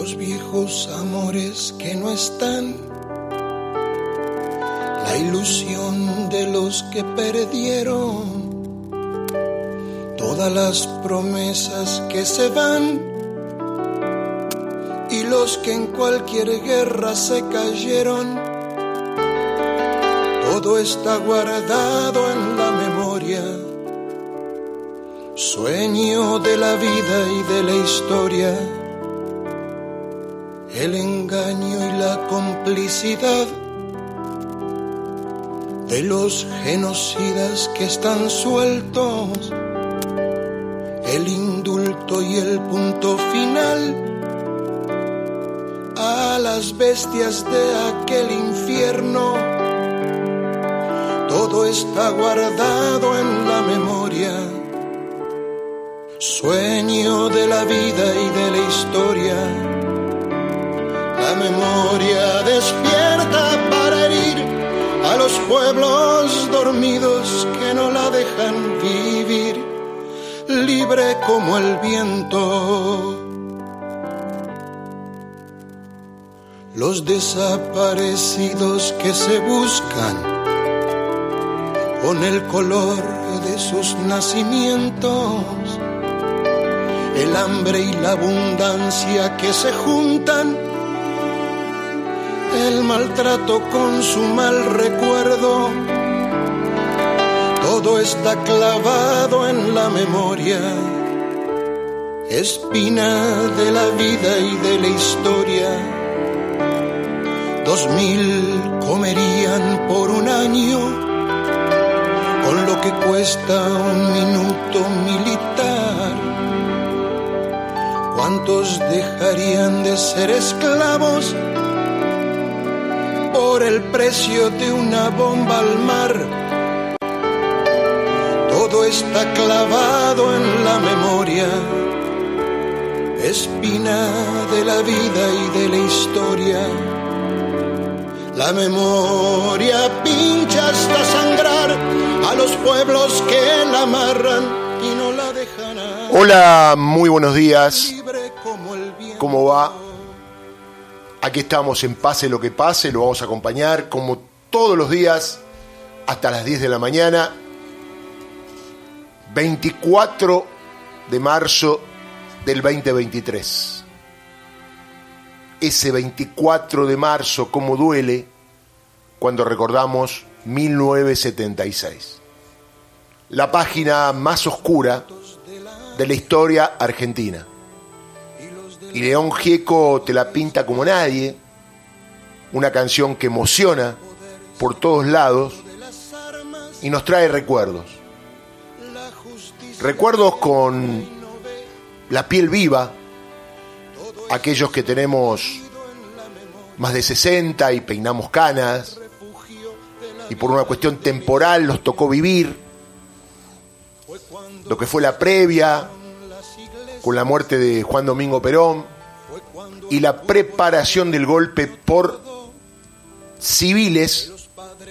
los viejos amores que no están, la ilusión de los que perdieron, todas las promesas que se van y los que en cualquier guerra se cayeron. Todo está guardado en la memoria, sueño de la vida y de la historia, el engaño y la complicidad de los genocidas que están sueltos, el indulto y el punto final a las bestias de aquel infierno. Todo está guardado en la memoria, sueño de la vida y de la historia. La memoria despierta para herir a los pueblos dormidos que no la dejan vivir, libre como el viento. Los desaparecidos que se buscan con el color de sus nacimientos, el hambre y la abundancia que se juntan, el maltrato con su mal recuerdo, todo está clavado en la memoria, espina de la vida y de la historia. 2000 comerían por un año con lo que cuesta un minuto militar. ¿Cuántos dejarían de ser esclavos por el precio de una bomba al mar? Todo está clavado en la memoria, espina de la vida y de la historia. La memoria pincha hasta sangrar a los pueblos que la amarran y no la dejan. Hola, muy buenos días. ¿Cómo va? Aquí estamos en Pase lo que pase, lo vamos a acompañar como todos los días hasta las 10 de la mañana. 24 de marzo del 2023. Ese 24 de marzo, cómo duele cuando recordamos 1976. La página más oscura de la historia argentina. Y León Gieco te la pinta como nadie, una canción que emociona por todos lados y nos trae recuerdos. Recuerdos con la piel viva, aquellos que tenemos más de 60 y peinamos canas, y por una cuestión temporal nos tocó vivir lo que fue la previa con la muerte de Juan Domingo Perón y la preparación del golpe por civiles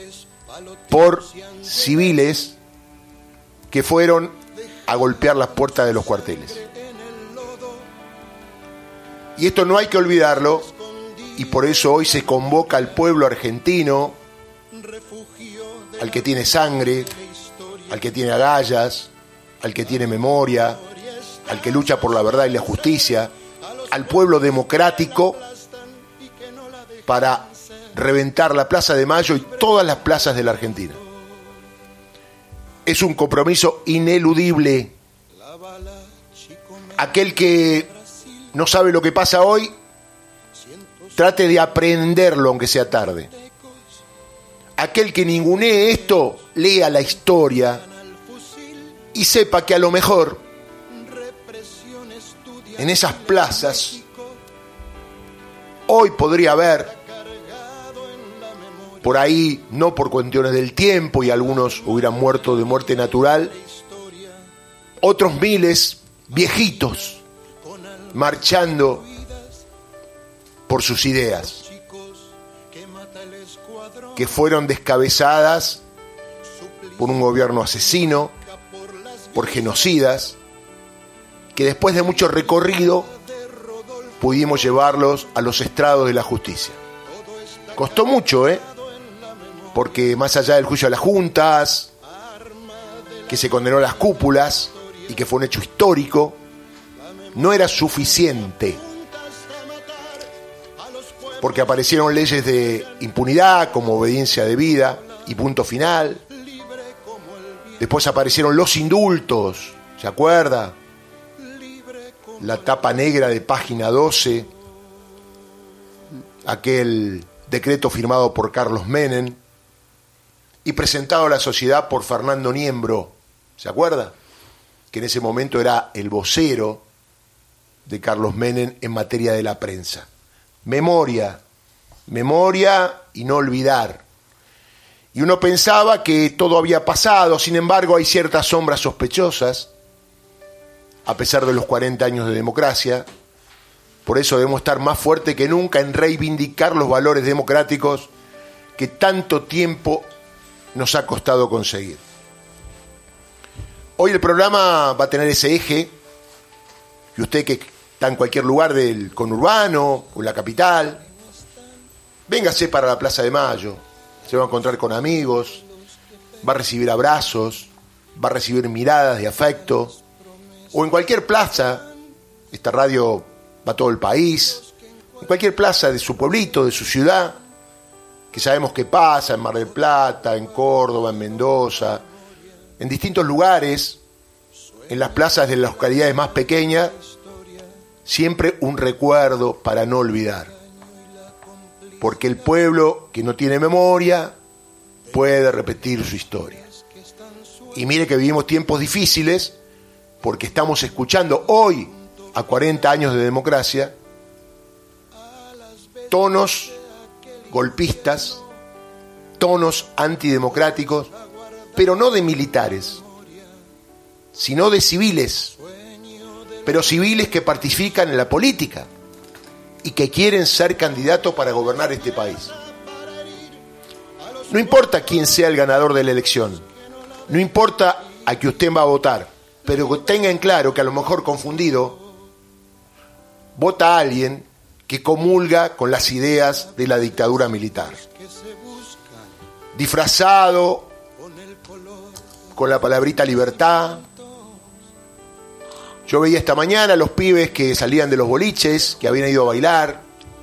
que fueron a golpear las puertas de los cuarteles. Y esto no hay que olvidarlo, y por eso hoy se convoca al pueblo argentino, al que tiene sangre, al que tiene agallas, al que tiene memoria, al que lucha por la verdad y la justicia, al pueblo democrático, para reventar la Plaza de Mayo y todas las plazas de la Argentina. Es un compromiso ineludible. Aquel que no sabe lo que pasa hoy, trate de aprenderlo aunque sea tarde. Aquel que ningunee esto, lea la historia y sepa que a lo mejor en esas plazas hoy podría haber, por ahí, no por cuestiones del tiempo y algunos hubieran muerto de muerte natural, otros miles viejitos marchando por sus ideas, que fueron descabezadas por un gobierno asesino, por genocidas, que después de mucho recorrido pudimos llevarlos a los estrados de la justicia. Costó mucho, porque más allá del juicio a las juntas, que se condenó a las cúpulas y que fue un hecho histórico, no era suficiente, porque aparecieron leyes de impunidad como obediencia debida y punto final. Después aparecieron los indultos, ¿se acuerda? La tapa negra de página 12, aquel decreto firmado por Carlos Menem y presentado a la sociedad por Fernando Niembro, ¿se acuerda? Que en ese momento era el vocero de Carlos Menem en materia de la prensa. Memoria y no olvidar. Y uno pensaba que todo había pasado, sin embargo hay ciertas sombras sospechosas, a pesar de los 40 años de democracia. Por eso debemos estar más fuerte que nunca en reivindicar los valores democráticos que tanto tiempo nos ha costado conseguir. Hoy el programa va a tener ese eje, y usted que está en cualquier lugar del conurbano o en la capital, véngase para la Plaza de Mayo, se va a encontrar con amigos, va a recibir abrazos, va a recibir miradas de afecto, o en cualquier plaza, esta radio va a todo el país, en cualquier plaza de su pueblito, de su ciudad, que sabemos que pasa en Mar del Plata, en Córdoba, en Mendoza, en distintos lugares, en las plazas de las localidades más pequeñas, siempre un recuerdo para no olvidar. Porque el pueblo que no tiene memoria puede repetir su historia. Y mire que vivimos tiempos difíciles porque estamos escuchando hoy, a 40 años de democracia, tonos golpistas, tonos antidemocráticos, pero no de militares, sino de civiles, pero civiles que participan en la política y que quieren ser candidatos para gobernar este país. No importa quién sea el ganador de la elección, no importa a que usted va a votar, pero que tenga en claro que a lo mejor confundido vota a alguien que comulga con las ideas de la dictadura militar, disfrazado con la palabrita libertad. Yo veía esta mañana a los pibes que salían de los boliches, que habían ido a bailar,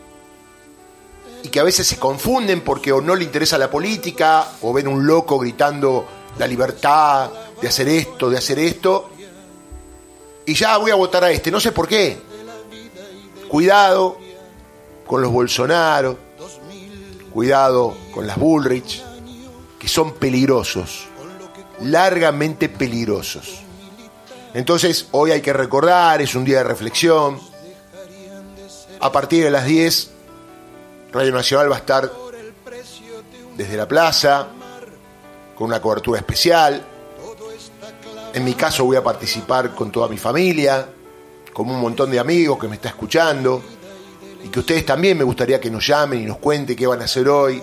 y que a veces se confunden porque o no le interesa la política, o ven un loco gritando la libertad de hacer esto, y ya voy a votar a este, no sé por qué. Cuidado con los Bolsonaro, cuidado con las Bullrich, que son peligrosos, largamente peligrosos. Entonces, hoy hay que recordar, es un día de reflexión. A partir de las 10, Radio Nacional va a estar desde la plaza, con una cobertura especial. En mi caso voy a participar con toda mi familia, con un montón de amigos que me está escuchando, y que ustedes también me gustaría que nos llamen y nos cuenten qué van a hacer hoy.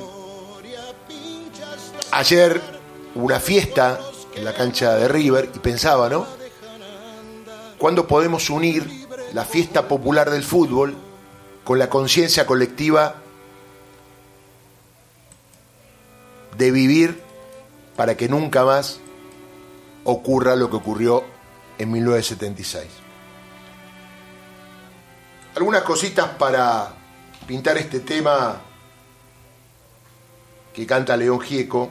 Ayer hubo una fiesta en la cancha de River y pensaba, ¿no? ¿Cuándo podemos unir la fiesta popular del fútbol con la conciencia colectiva de vivir para que nunca más ocurra lo que ocurrió en 1976? Algunas cositas para pintar este tema que canta León Gieco.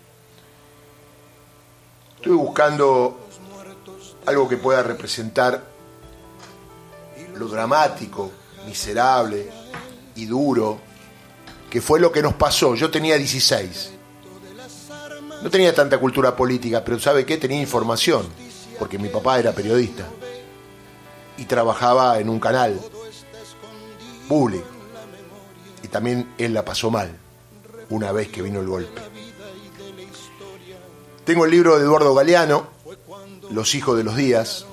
Estoy buscando algo que pueda representar lo dramático, miserable y duro que fue lo que nos pasó. Yo tenía 16. No tenía tanta cultura política, pero ¿sabe qué? Tenía información, porque mi papá era periodista y trabajaba en un canal público. Y también él la pasó mal una vez que vino el golpe. Tengo el libro de Eduardo Galeano, Los hijos de los días,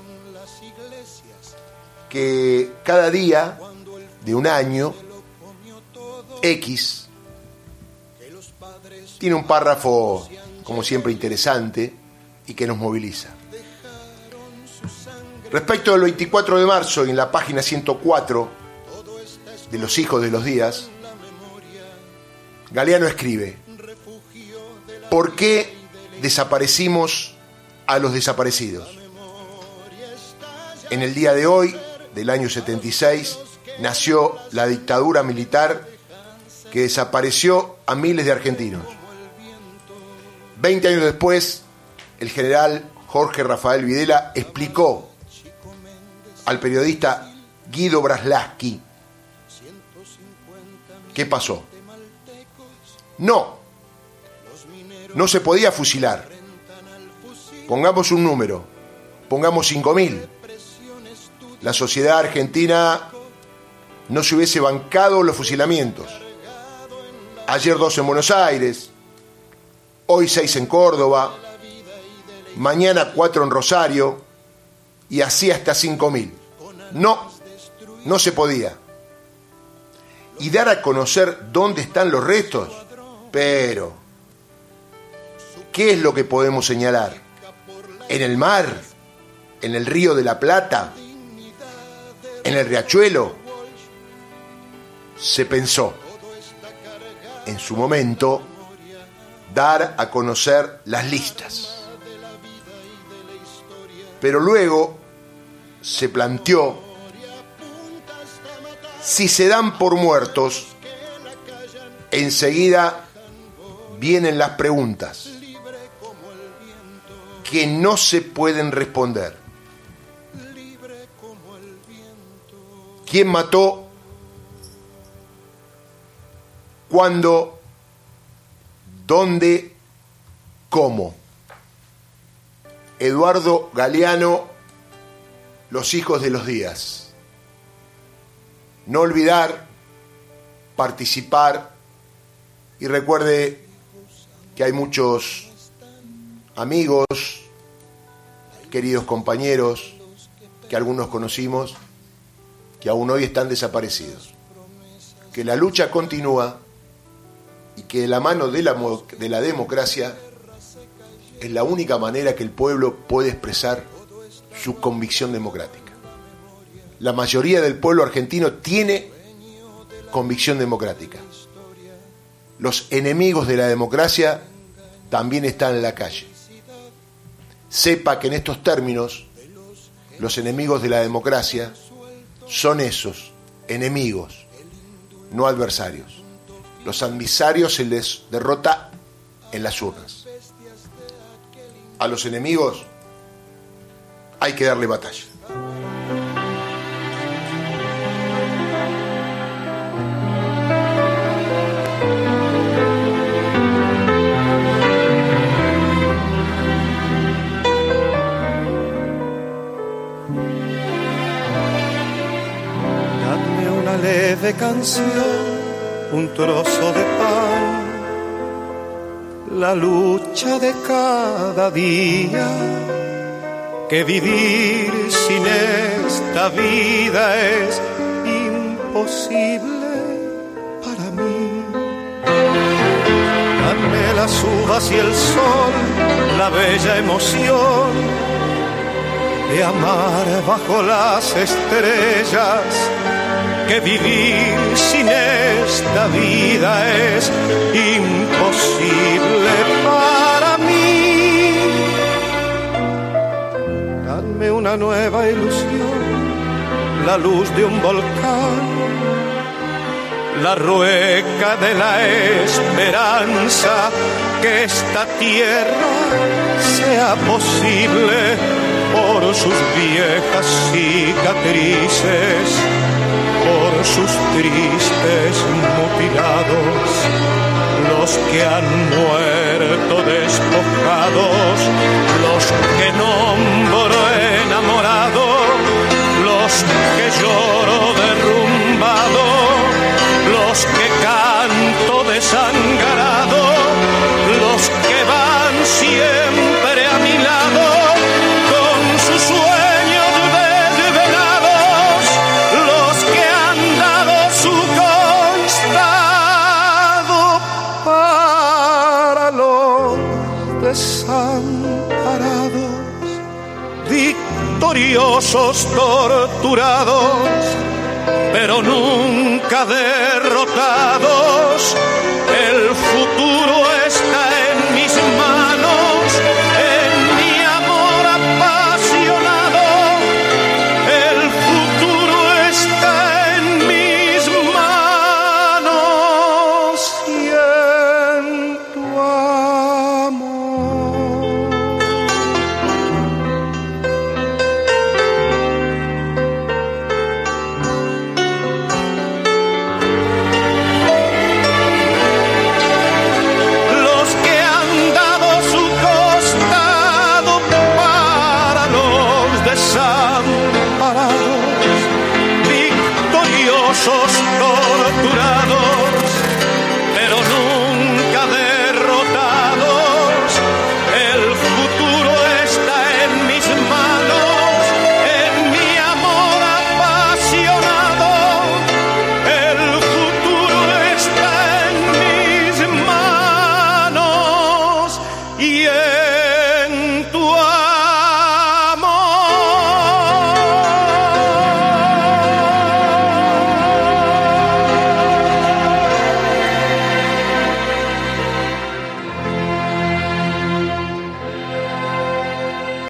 que cada día de un año X tiene un párrafo, como siempre, interesante y que nos moviliza. Respecto del 24 de marzo, en la página 104, de los hijos de los días, Galeano escribe: ¿por qué desaparecimos a los desaparecidos? En el día de hoy, del año 76, nació la dictadura militar que desapareció a miles de argentinos. 20 años después, el general Jorge Rafael Videla explicó al periodista Guido Braslaski qué pasó. No se podía fusilar. Pongamos un número, pongamos 5.000. La sociedad argentina no se hubiese bancado los fusilamientos. Ayer 2 en Buenos Aires, hoy 6 en Córdoba, mañana 4 en Rosario, y así hasta 5.000. No se podía. Y dar a conocer dónde están los restos, pero ¿qué es lo que podemos señalar? ¿En el mar? ¿En el río de la Plata? ¿En el riachuelo? Se pensó en su momento dar a conocer las listas, pero luego se planteó: si se dan por muertos, enseguida vienen las preguntas que no se pueden responder. ¿Quién mató? ¿Cuándo? ¿Dónde? ¿Cómo? Eduardo Galeano, Los hijos de los días. No olvidar, participar, y recuerde que hay muchos amigos, queridos compañeros, que algunos conocimos, que aún hoy están desaparecidos. Que la lucha continúa y que de la mano de la democracia es la única manera que el pueblo puede expresar su convicción democrática. La mayoría del pueblo argentino tiene convicción democrática. Los enemigos de la democracia también están en la calle. Sepa que en estos términos, los enemigos de la democracia son esos, enemigos, no adversarios. Los adversarios se les derrota en las urnas. A los enemigos hay que darle batalla. Leve canción, un trozo de pan, la lucha de cada día, que vivir sin esta vida es imposible para mí. Dadme las uvas y el sol, la bella emoción de amar bajo las estrellas, que vivir sin esta vida es imposible para mí. Dadme una nueva ilusión, la luz de un volcán, la rueca de la esperanza, que esta tierra sea posible por sus viejas cicatrices, por sus tristes mutilados, los que han muerto despojados, los que nombro enamorado, los que lloro derrumbado, los que canto desangrado, los que van siempre a mi lado con sus sueños desvelados, los que han dado su costado para los desamparados, victoriosos torturados, pero nunca derrotados. El futuro